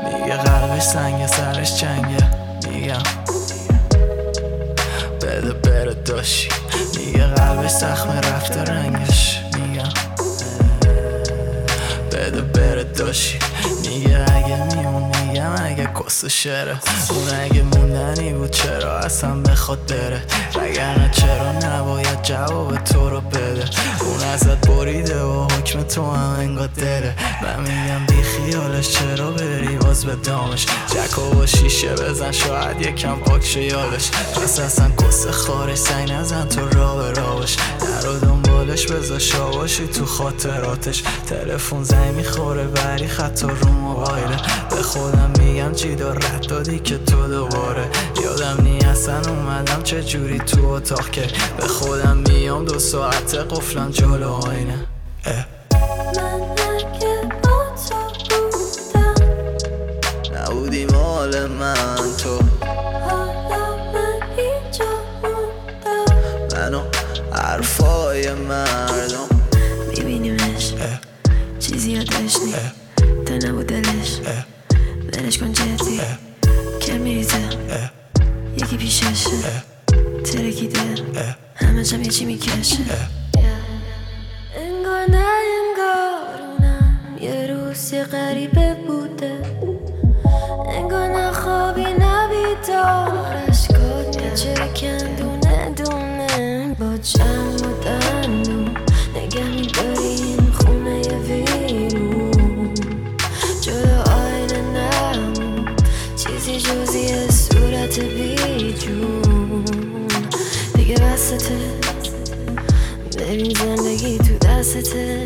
میگه قلبش سنگه سرش چنگه، میگم بده بره داشی. میگه قلبش زخمه رفته رنگش، میگم بده بره داشی. میگه اگه میمون، میگم اگه کس شره. اون اگه موندنی بود چرا اصلا بخواد بره، وگرنه چرا نباید جواب تو رو بده. اون ازت بریده و حکم تو هم انگار داره. من میگم بی خیالش چرا بری باز به دامش. جکو با شیشه بزن شاید یکم پاک شه یادش. پس اصلا کس خارش سنگ نزن تو راه به راهش. نرو دنبالش بذار شاباشی تو خاطراتش. تلفن زنگ میخوره ولی خط رو موبایله. به خودم میگم چی رد دادی که تو دوباره. یادم نی اصلا اومدم چه جوری تو اتاق که به خودم میام 2 ساعت قفلم جلو آینه. من اگه با تو بودم نبودی مال من تو، حالا من اینجا موندم. منو حرفای مردم میبینیمش چیزی یادش نی تا نبود دلش. ولش کن جدی که میریزه یکی پیششه ترکیده همش هم یه چی میکشه. انگار نه انگار اونم یه روز یه غریبه بوده. انگار نه خوابی نه بیدار اشکات میچکن دونه دونه. با جمع و دندون نگه میداری این خونه ویرون. جلو آینه نمون چیزی جزی صورت بیجون. دیگه بسته ببین زندگی تو دستته.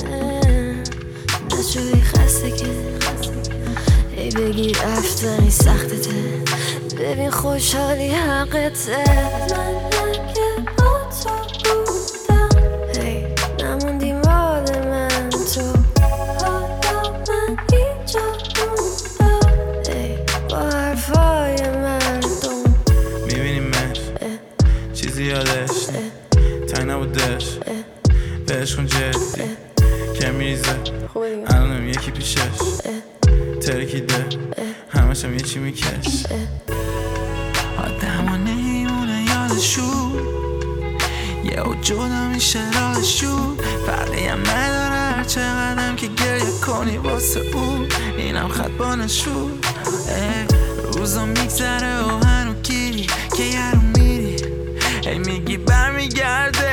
نشدی خسته که ای بگیر رفتنی سختته. ببین خوشحالی حقته. من اگه با تو بودم هی نموندی مال من تو. حالا من اینجا موندم هی با حرفای مردم. میبینیمش چیزی یادش تنگ نبودش. بهش کن جدی که میریزه خوبه دیگه. الانم یکی پیشش ترکیده همش هم یه چی میکش. آدم ها نمیمونه یادشون یه و جدا میشه راهشون. فرقی هم نداره هر چقدرم که گریه کنی واسه اون. اینم خط با نشون روزا میگذره و هنو گیری که یه رو میری. ای میگی برمیگرده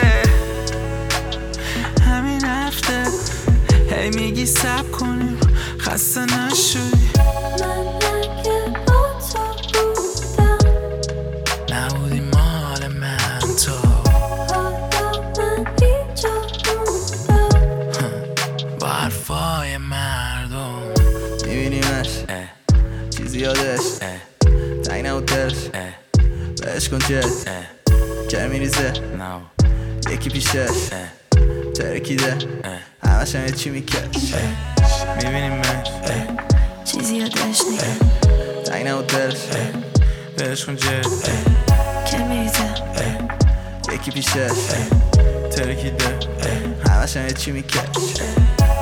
همین هفته. هی میگی سب کنیم خسته نشدی. من اگه با تو بودم نبودی مال من تو. حالا من اینجا موندم با حرفای مردم میبینیمش چیزی یادش تنگ نبود دلش. بهش کن جد که میریزه یکی پیشش ترکیده همش هم یه چی میکش. میبینیمش چیزی یادش نی تنگ نبود دلش. بهش کن جد که میریزه یکی پیشش ترکیده همش هم یه چی میکش.